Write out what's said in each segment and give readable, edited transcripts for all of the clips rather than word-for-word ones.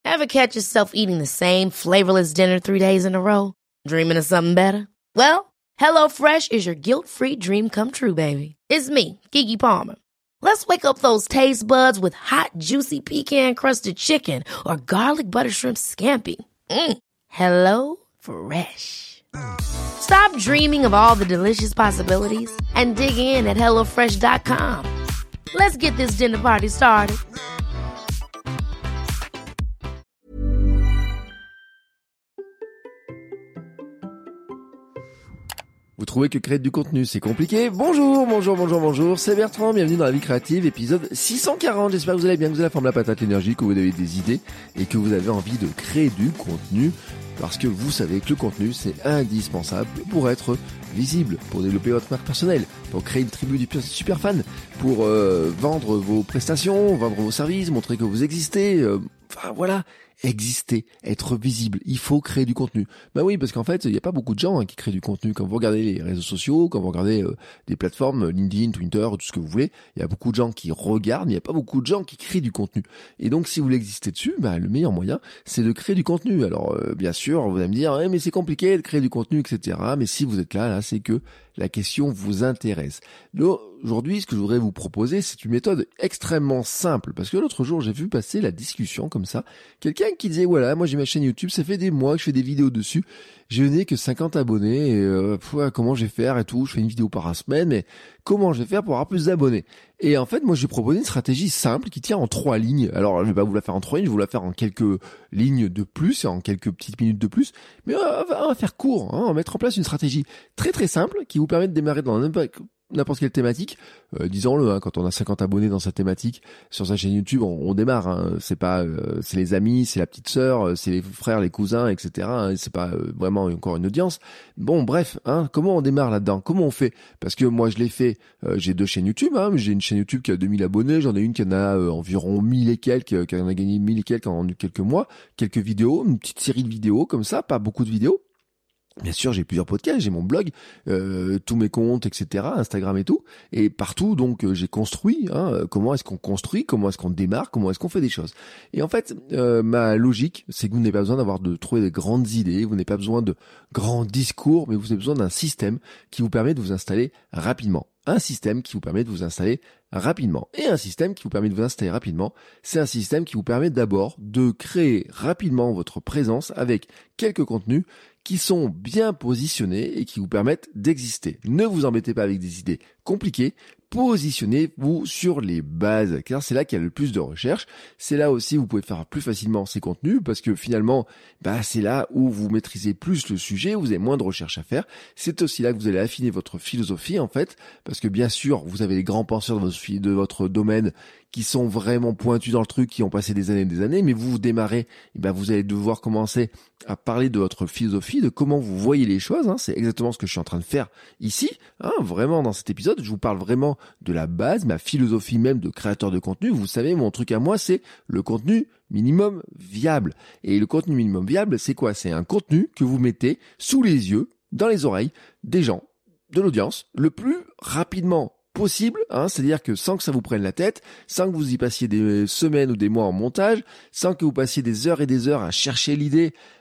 Ever catch yourself eating the same flavorless dinner 3 days in a row? Dreaming of something better? Well, HelloFresh is your guilt-free dream come true, baby. It's me, Keke Palmer. Let's wake up those taste buds with hot, juicy pecan-crusted chicken or garlic butter shrimp scampi. Hello Fresh. Stop dreaming of all the delicious possibilities and dig in at HelloFresh.com. Let's get this dinner party started. Vous trouvez que créer du contenu, c'est compliqué? Bonjour, c'est Bertrand, bienvenue dans La Vie Créative, épisode 640. J'espère que vous allez bien, que vous avez la forme, la patate, l'énergie, que vous avez des idées et que vous avez envie de créer du contenu. Parce que vous savez que le contenu, c'est indispensable pour être visible, pour développer votre marque personnelle, pour créer une tribu de super fans, pour vendre vos prestations, vendre vos services, montrer que vous existez, exister, être visible. Il faut créer du contenu. Bah oui, parce qu'en fait, il n'y a pas beaucoup de gens qui créent du contenu. Quand vous regardez les réseaux sociaux, quand vous regardez des plateformes, LinkedIn, Twitter, tout ce que vous voulez, il y a beaucoup de gens qui regardent, mais il n'y a pas beaucoup de gens qui créent du contenu. Et donc, si vous voulez exister dessus, le meilleur moyen, c'est de créer du contenu. Alors, bien sûr, vous allez me dire, mais c'est compliqué de créer du contenu, etc. Mais si vous êtes là, c'est que la question vous intéresse. Donc, aujourd'hui, ce que je voudrais vous proposer, c'est une méthode extrêmement simple. Parce que l'autre jour, j'ai vu passer la discussion comme ça. Quelqu'un qui disait, voilà, moi j'ai ma chaîne YouTube, ça fait des mois que je fais des vidéos dessus. Je n'ai que 50 abonnés et comment je vais faire et tout. Je fais une vidéo par semaine, mais comment je vais faire pour avoir plus d'abonnés? Et en fait, moi j'ai proposé une stratégie simple qui tient en 3 lignes. Alors, je vais pas vous la faire en 3 lignes, je vais vous la faire en quelques lignes de plus et en quelques petites minutes de plus. Mais on va faire court, on va mettre en place une stratégie très très simple qui vous permet de démarrer dans n'importe quelle thématique, disons-le, quand on a 50 abonnés dans sa thématique sur sa chaîne YouTube, on démarre, c'est pas c'est les amis, c'est la petite sœur, c'est les frères, les cousins, etc. C'est pas vraiment encore une audience. Bon, bref, comment on démarre là-dedans? Comment on fait? Parce que moi je l'ai fait, j'ai 2 chaînes YouTube, j'ai une chaîne YouTube qui a 2000 abonnés, j'en ai une qui en a environ 1000 et quelques, qui en a gagné 1000 et quelques en quelques mois, quelques vidéos, une petite série de vidéos comme ça, pas beaucoup de vidéos. Bien sûr, j'ai plusieurs podcasts, j'ai mon blog, tous mes comptes, etc., Instagram et tout. Et partout, donc, j'ai construit, comment est-ce qu'on construit, comment est-ce qu'on démarre, comment est-ce qu'on fait des choses. Et en fait, ma logique, c'est que vous n'avez pas besoin de trouver des grandes idées, vous n'avez pas besoin de grands discours, mais vous avez besoin d'un système qui vous permet de vous installer rapidement. Un système qui vous permet de vous installer rapidement. Et un système qui vous permet de vous installer rapidement, c'est un système qui vous permet d'abord de créer rapidement votre présence avec quelques contenus qui sont bien positionnés et qui vous permettent d'exister. Ne vous embêtez pas avec des idées compliquées. Positionnez-vous sur les bases, car c'est là qu'il y a le plus de recherche. C'est là aussi où vous pouvez faire plus facilement ces contenus, parce que finalement, c'est là où vous maîtrisez plus le sujet, où vous avez moins de recherche à faire. C'est aussi là que vous allez affiner votre philosophie, en fait, parce que bien sûr, vous avez les grands penseurs de votre domaine qui sont vraiment pointus dans le truc, qui ont passé des années, mais vous démarrez, vous allez devoir commencer à parler de votre philosophie, de comment vous voyez les choses. C'est exactement ce que je suis en train de faire ici, vraiment dans cet épisode. Je vous parle vraiment de la base, ma philosophie même de créateur de contenu. Vous savez, mon truc à moi, c'est le contenu minimum viable. Et le contenu minimum viable, c'est quoi? C'est un contenu que vous mettez sous les yeux, dans les oreilles des gens, de l'audience, le plus rapidement possible, c'est-à-dire que sans que ça vous prenne la tête, sans que vous y passiez des semaines ou des mois en montage, sans que vous passiez des heures et des heures à chercher une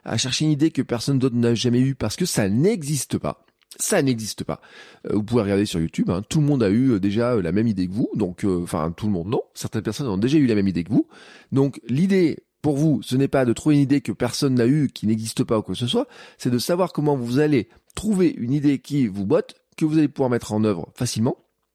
idée que personne d'autre n'a jamais eue, parce que ça n'existe pas. Ça n'existe pas. Vous pouvez regarder sur YouTube, tout le monde a eu déjà la même idée que vous, donc tout le monde non, certaines personnes ont déjà eu la même idée que vous. Donc l'idée pour vous, ce n'est pas de trouver une idée que personne n'a eue, qui n'existe pas ou quoi que ce soit, c'est de savoir comment vous allez trouver une idée qui vous botte, que vous allez pouvoir mettre en œuvre facilement,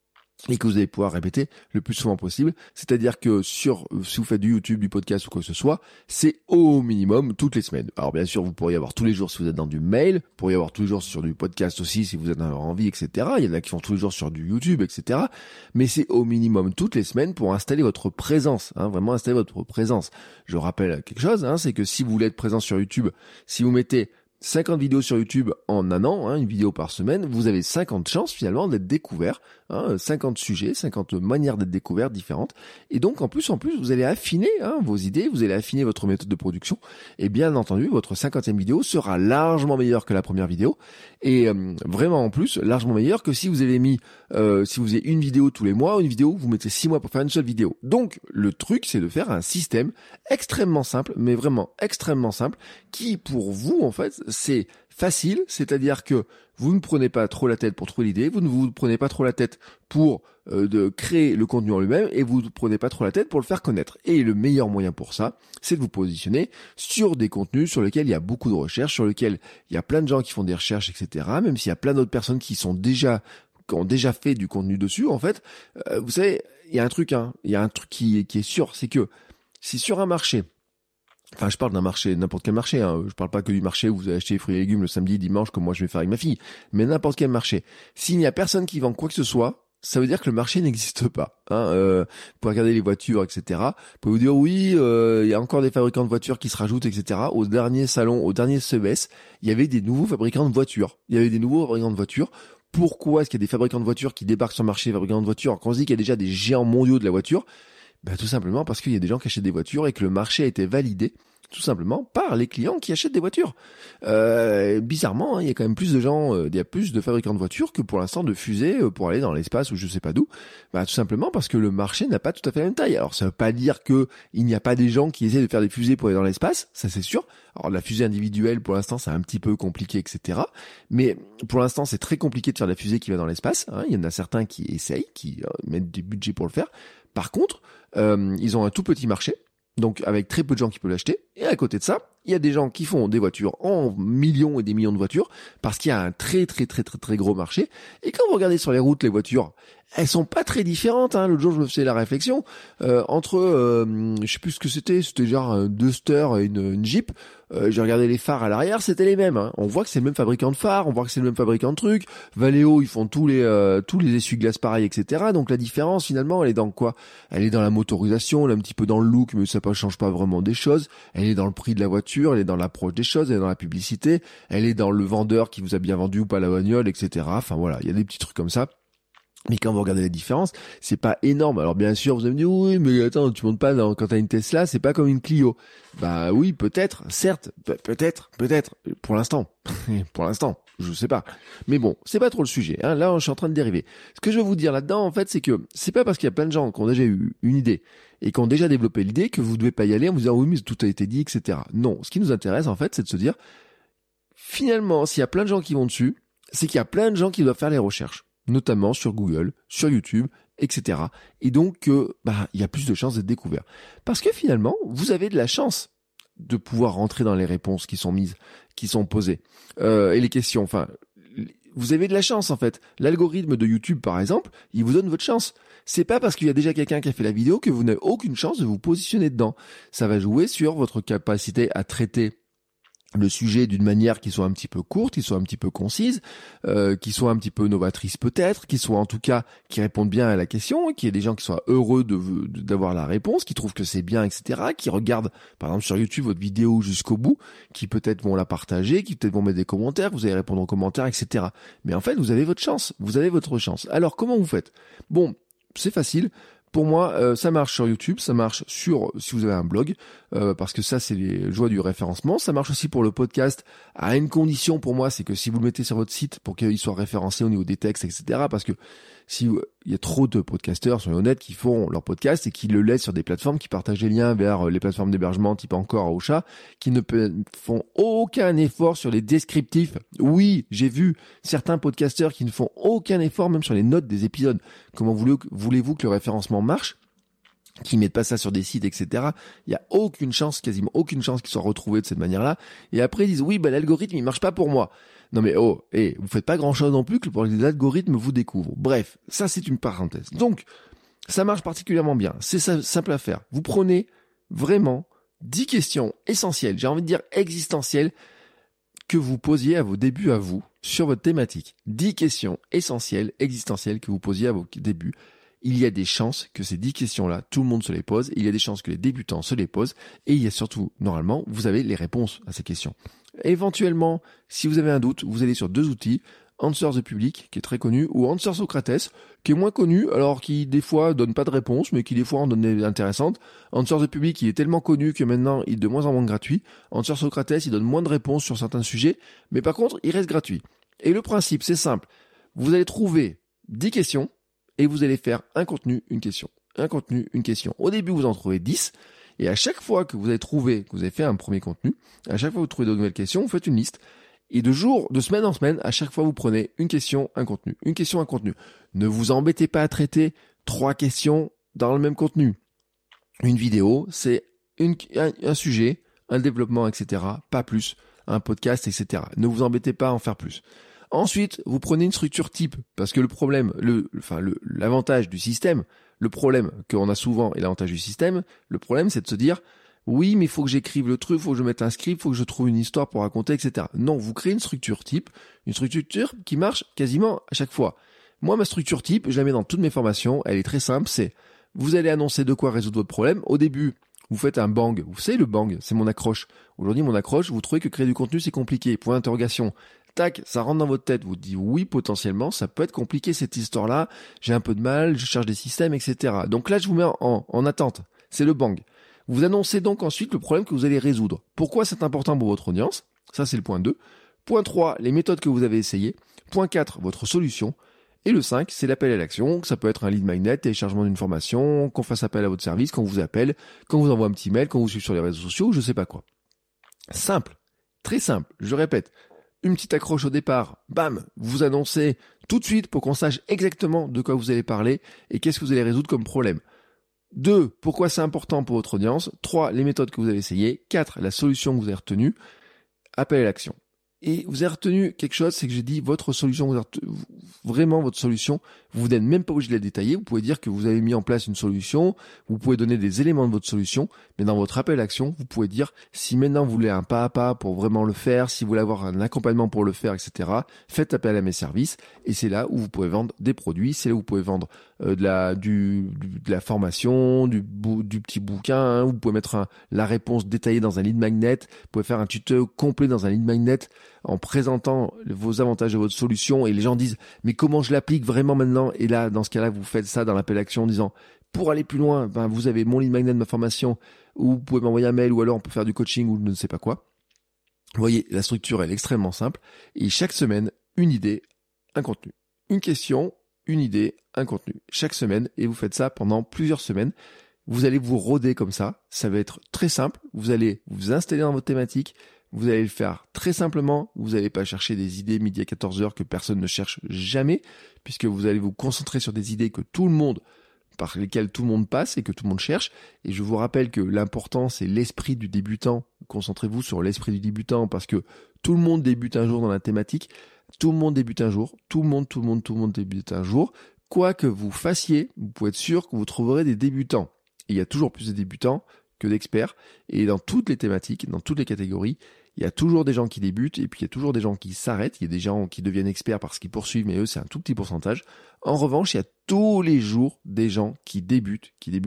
et que vous allez pouvoir répéter le plus souvent possible. C'est-à-dire que si vous faites du YouTube, du podcast ou quoi que ce soit, c'est au minimum toutes les semaines. Alors bien sûr, vous pourriez avoir tous les jours si vous êtes dans du mail, vous pourriez avoir tous les jours sur du podcast aussi si vous en avez envie, etc. Il y en a qui font tous les jours sur du YouTube, etc. Mais c'est au minimum toutes les semaines pour installer votre présence, vraiment installer votre présence. Je rappelle quelque chose, c'est que si vous voulez être présent sur YouTube, si vous mettez 50 vidéos sur YouTube en un an, une vidéo par semaine, vous avez 50 chances finalement d'être découvert, 50 sujets, 50 manières d'être découvert différentes. Et donc en plus, vous allez affiner vos idées, vous allez affiner votre méthode de production. Et bien entendu, votre 50e vidéo sera largement meilleure que la première vidéo. Et vraiment en plus, largement meilleure que si vous avez mis, si vous avez une vidéo tous les mois, une vidéo, vous mettez 6 mois pour faire une seule vidéo. Donc le truc, c'est de faire un système extrêmement simple, mais vraiment extrêmement simple, qui pour vous en fait, c'est facile, c'est-à-dire que vous ne prenez pas trop la tête pour trouver l'idée, vous ne vous prenez pas trop la tête pour de créer le contenu en lui-même, et vous ne prenez pas trop la tête pour le faire connaître. Et le meilleur moyen pour ça, c'est de vous positionner sur des contenus sur lesquels il y a beaucoup de recherches, sur lesquels il y a plein de gens qui font des recherches, etc. Même s'il y a plein d'autres personnes qui ont déjà fait du contenu dessus, en fait, vous savez, il y a un truc qui est sûr, c'est que si sur un marché, enfin, je parle d'un marché, n'importe quel marché, je parle pas que du marché où vous allez acheter des fruits et légumes le samedi, dimanche, comme moi je vais faire avec ma fille, mais n'importe quel marché. S'il n'y a personne qui vend quoi que ce soit, ça veut dire que le marché n'existe pas. Pour regarder les voitures, etc. Vous pouvez vous dire oui, il y a encore des fabricants de voitures qui se rajoutent, etc. Au dernier salon, au dernier CES, il y avait des nouveaux fabricants de voitures. Pourquoi est-ce qu'il y a des fabricants de voitures qui débarquent sur le marché, fabricants de voitures, quand on se dit qu'il y a déjà des géants mondiaux de la voiture? Tout simplement parce qu'il y a des gens qui achètent des voitures et que le marché a été validé tout simplement par les clients qui achètent des voitures. Bizarrement, il y a quand même plus de gens, il y a plus de fabricants de voitures que pour l'instant de fusées pour aller dans l'espace ou je sais pas d'où. Tout simplement parce que le marché n'a pas tout à fait la même taille. Alors ça veut pas dire que il n'y a pas des gens qui essaient de faire des fusées pour aller dans l'espace, ça c'est sûr. Alors la fusée individuelle pour l'instant c'est un petit peu compliqué, etc. Mais pour l'instant c'est très compliqué de faire la fusée qui va dans l'espace. Il y en a certains qui essayent, qui mettent des budgets pour le faire. Par contre, ils ont un tout petit marché, donc avec très peu de gens qui peuvent l'acheter. Et à côté de ça, il y a des gens qui font des voitures en millions et des millions de voitures, parce qu'il y a un très gros marché. Et quand vous regardez sur les routes les voitures, elles sont pas très différentes. L'autre jour, je me faisais la réflexion entre, je sais plus ce que c'était genre un Duster et une Jeep. J'ai regardé les phares à l'arrière, c'était les mêmes. On voit que c'est le même fabricant de phares, on voit que c'est le même fabricant de trucs. Valeo, ils font tous les essuie-glaces pareils, etc. Donc la différence finalement, elle est dans quoi? Elle est dans la motorisation, elle est un petit peu dans le look, mais ça ne change pas vraiment des choses. Elle est dans le prix de la voiture, elle est dans l'approche des choses, elle est dans la publicité, elle est dans le vendeur qui vous a bien vendu ou pas la bagnole, etc. Enfin voilà, il y a des petits trucs comme ça. Mais quand vous regardez la différence, c'est pas énorme. Alors bien sûr, vous allez me dire, oui, mais attends, tu montes pas quand t'as une Tesla, c'est pas comme une Clio. Oui, peut-être, certes, peut-être, pour l'instant, je sais pas. Mais bon, c'est pas trop le sujet, Là, je suis en train de dériver. Ce que je veux vous dire là-dedans, en fait, c'est que c'est pas parce qu'il y a plein de gens qui ont déjà eu une idée et qui ont déjà développé l'idée que vous devez pas y aller en vous disant, oui, mais tout a été dit, etc. Non, ce qui nous intéresse, en fait, c'est de se dire, finalement, s'il y a plein de gens qui vont dessus, c'est qu'il y a plein de gens qui doivent faire les recherches, notamment sur Google, sur YouTube, etc. Et donc, il y a plus de chances d'être découvert. Parce que finalement, vous avez de la chance de pouvoir rentrer dans les réponses qui sont mises, qui sont posées, et les questions. Enfin, vous avez de la chance en fait. L'algorithme de YouTube, par exemple, il vous donne votre chance. C'est pas parce qu'il y a déjà quelqu'un qui a fait la vidéo que vous n'avez aucune chance de vous positionner dedans. Ça va jouer sur votre capacité à traiter le sujet d'une manière qui soit un petit peu courte, qui soit un petit peu concise, qui soit un petit peu novatrice peut-être, qui soit en tout cas qui répondent bien à la question, qu'il y ait des gens qui soient heureux d'avoir la réponse, qui trouvent que c'est bien, etc., qui regardent par exemple sur YouTube votre vidéo jusqu'au bout, qui peut-être vont la partager, qui peut-être vont mettre des commentaires, vous allez répondre aux commentaires, etc. Mais en fait, vous avez votre chance, vous avez votre chance. Alors comment vous faites? Bon, c'est facile. Pour moi, ça marche sur YouTube, ça marche si vous avez un blog, parce que ça, c'est les joies du référencement. Ça marche aussi pour le podcast, à une condition pour moi, c'est que si vous le mettez sur votre site pour qu'il soit référencé au niveau des textes, etc., parce que si il y a trop de podcasteurs, soyons honnêtes, qui font leur podcast et qui le laissent sur des plateformes, qui partagent les liens vers les plateformes d'hébergement type Encore, Ocha, qui ne font aucun effort sur les descriptifs. Oui, j'ai vu certains podcasteurs qui ne font aucun effort même sur les notes des épisodes. Comment voulez-vous que le référencement marche, qui mettent pas ça sur des sites, etc. Il y a quasiment aucune chance qu'ils soient retrouvés de cette manière-là. Et après, ils disent, oui, l'algorithme, il marche pas pour moi. Non mais vous faites pas grand-chose non plus que pour que les algorithmes vous découvrent. Bref, ça c'est une parenthèse. Donc, ça marche particulièrement bien. C'est simple à faire. Vous prenez vraiment 10 questions essentielles, j'ai envie de dire existentielles, que vous posiez à vos débuts à vous, sur votre thématique. 10 questions essentielles, existentielles, que vous posiez à vos débuts. Il y a des chances que ces 10 questions-là, tout le monde se les pose. Il y a des chances que les débutants se les posent. Et il y a surtout, normalement, vous avez les réponses à ces questions. Éventuellement, si vous avez un doute, vous allez sur 2 outils. Answer the Public, qui est très connu, ou Answer Socrates, qui est moins connu, alors qui des fois donne pas de réponse, mais qui des fois en donne des intéressantes. Answer the Public, il est tellement connu que maintenant il est de moins en moins gratuit. Answer Socrates, il donne moins de réponses sur certains sujets, mais par contre, il reste gratuit. Et le principe, c'est simple. Vous allez trouver 10 questions, et vous allez faire un contenu, une question. Un contenu, une question. Au début, vous en trouvez 10, et à chaque fois que vous avez trouvé, que vous avez fait un premier contenu, à chaque fois que vous trouvez de nouvelles questions, vous faites une liste. Et de semaine en semaine, à chaque fois, vous prenez une question, un contenu. Une question, un contenu. Ne vous embêtez pas à traiter 3 questions dans le même contenu. Une vidéo, c'est un sujet, un développement, etc. Pas plus. Un podcast, etc. Ne vous embêtez pas à en faire plus. Ensuite, vous prenez une structure type. Parce que le problème, l'avantage du système, le problème qu'on a souvent et l'avantage du système, le problème, c'est de se dire, oui, mais il faut que j'écrive le truc, il faut que je mette un script, il faut que je trouve une histoire pour raconter, etc. Non, vous créez une structure type qui marche quasiment à chaque fois. Moi, ma structure type, je la mets dans toutes mes formations, elle est très simple, c'est, vous allez annoncer de quoi résoudre votre problème. Au début, vous faites un bang. Vous savez, le bang, c'est mon accroche. Aujourd'hui, mon accroche, vous trouvez que créer du contenu, c'est compliqué. Point d'interrogation. Tac, ça rentre dans votre tête. Vous dites, oui, potentiellement, ça peut être compliqué, cette histoire-là. J'ai un peu de mal, je cherche des systèmes, etc. Donc là, je vous mets en attente. C'est le bang. Vous annoncez donc ensuite le problème que vous allez résoudre. Pourquoi c'est important pour votre audience? Ça, c'est le point 2. Point 3, les méthodes que vous avez essayées. Point 4, votre solution. Et le 5, c'est l'appel à l'action. Ça peut être un lead magnet, téléchargement d'une formation, qu'on fasse appel à votre service, qu'on vous appelle, qu'on vous envoie un petit mail, qu'on vous suive sur les réseaux sociaux, je sais pas quoi. Simple. Très simple. Je répète. Une petite accroche au départ. Bam! Vous annoncez tout de suite pour qu'on sache exactement de quoi vous allez parler et qu'est-ce que vous allez résoudre comme problème. 2, pourquoi c'est important pour votre audience. 3, les méthodes que vous avez essayées. 4, la solution que vous avez retenue. Appel à l'action. Et vous avez retenu quelque chose, c'est que j'ai dit votre solution, vraiment votre solution, vous n'êtes même pas obligé de la détailler, vous pouvez dire que vous avez mis en place une solution, vous pouvez donner des éléments de votre solution, mais dans votre appel à l'action, vous pouvez dire si maintenant vous voulez un pas à pas pour vraiment le faire, si vous voulez avoir un accompagnement pour le faire, etc., faites appel à mes services, et c'est là où vous pouvez vendre des produits, c'est là où vous pouvez vendre de la formation, du petit bouquin, hein, vous pouvez mettre la réponse détaillée dans un lead magnet, vous pouvez faire un tuto complet dans un lead magnet, en présentant vos avantages de votre solution et les gens disent mais comment je l'applique vraiment maintenant, et là dans ce cas-là vous faites ça dans l'appel à l'action en disant pour aller plus loin vous avez mon lead magnet de ma formation, ou vous pouvez m'envoyer un mail, ou alors on peut faire du coaching ou je ne sais pas quoi. Vous voyez, la structure elle est extrêmement simple et chaque semaine une idée, un contenu, une question, une idée, un contenu chaque semaine, et vous faites ça pendant plusieurs semaines. Vous allez vous roder comme ça va être très simple, vous allez vous installer dans votre thématique. Vous allez le faire très simplement, vous n'allez pas chercher des idées midi à 14h que personne ne cherche jamais, puisque vous allez vous concentrer sur des idées que tout le monde, par lesquelles tout le monde passe et que tout le monde cherche. Et je vous rappelle que l'important, c'est l'esprit du débutant. Concentrez-vous sur l'esprit du débutant, parce que tout le monde débute un jour dans la thématique, tout le monde débute un jour, tout le monde débute un jour. Quoi que vous fassiez, vous pouvez être sûr que vous trouverez des débutants. Et il y a toujours plus de débutants que d'experts, et dans toutes les thématiques, dans toutes les catégories, il y a toujours des gens qui débutent, et puis il y a toujours des gens qui s'arrêtent, il y a des gens qui deviennent experts parce qu'ils poursuivent, mais eux c'est un tout petit pourcentage. En revanche, il y a tous les jours des gens qui débutent.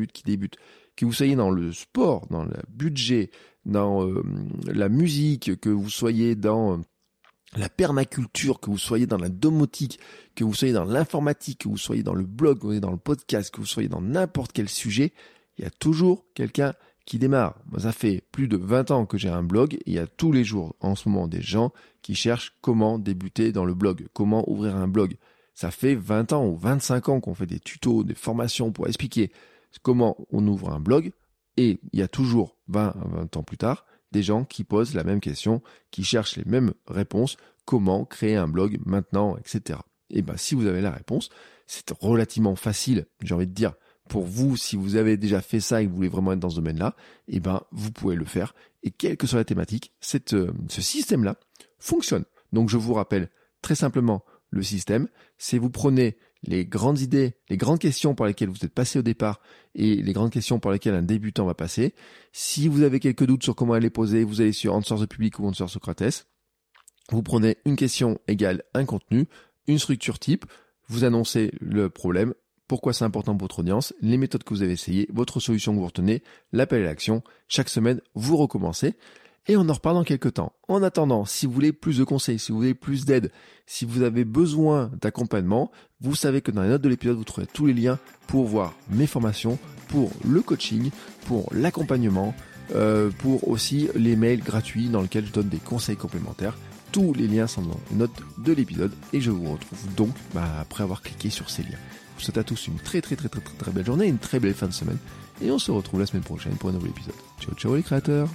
Que vous soyez dans le sport, dans le budget, dans la musique, que vous soyez dans la permaculture, que vous soyez dans la domotique, que vous soyez dans l'informatique, que vous soyez dans le blog, que vous soyez dans le podcast, que vous soyez dans n'importe quel sujet, il y a toujours quelqu'un qui démarre. Moi, ça fait plus de 20 ans que j'ai un blog, et il y a tous les jours en ce moment des gens qui cherchent comment débuter dans le blog, comment ouvrir un blog. Ça fait 20 ans ou 25 ans qu'on fait des tutos, des formations pour expliquer comment on ouvre un blog, et il y a toujours 20 ans plus tard des gens qui posent la même question, qui cherchent les mêmes réponses, comment créer un blog maintenant, etc. Et si vous avez la réponse, c'est relativement facile, j'ai envie de dire. Pour vous, si vous avez déjà fait ça et que vous voulez vraiment être dans ce domaine-là, vous pouvez le faire. Et quelle que soit la thématique, ce système-là fonctionne. Donc je vous rappelle très simplement le système, c'est vous prenez les grandes idées, les grandes questions par lesquelles vous êtes passé au départ et les grandes questions par lesquelles un débutant va passer. Si vous avez quelques doutes sur comment les poser, vous allez sur Answer the Public ou Answer Socrates. Vous prenez une question égale un contenu, une structure type, vous annoncez le problème, pourquoi c'est important pour votre audience, les méthodes que vous avez essayées, votre solution que vous retenez, l'appel à l'action. Chaque semaine, vous recommencez. et on en reparle dans quelques temps. En attendant, si vous voulez plus de conseils, si vous voulez plus d'aide, si vous avez besoin d'accompagnement, vous savez que dans les notes de l'épisode, vous trouverez tous les liens pour voir mes formations, pour le coaching, pour l'accompagnement, pour aussi les mails gratuits dans lesquels je donne des conseils complémentaires. Tous les liens sont dans les notes de l'épisode et je vous retrouve donc après avoir cliqué sur ces liens. Je vous souhaite à tous une très belle journée, une très belle fin de semaine et on se retrouve la semaine prochaine pour un nouvel épisode. Ciao les créateurs.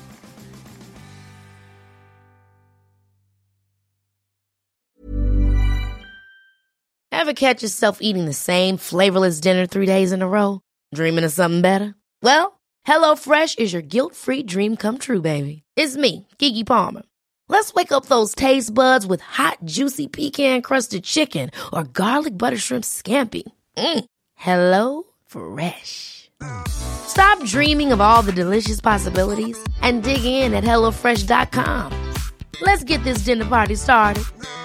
Ever catch yourself eating the same flavorless dinner 3 days in a row? Dreaming of something better? Well, HelloFresh is your guilt-free dream come true, baby. It's me, Keke Palmer. Let's wake up those taste buds with hot, juicy pecan-crusted chicken or garlic butter shrimp scampi. Hello Fresh. Stop dreaming of all the delicious possibilities and dig in at HelloFresh.com. Let's get this dinner party started.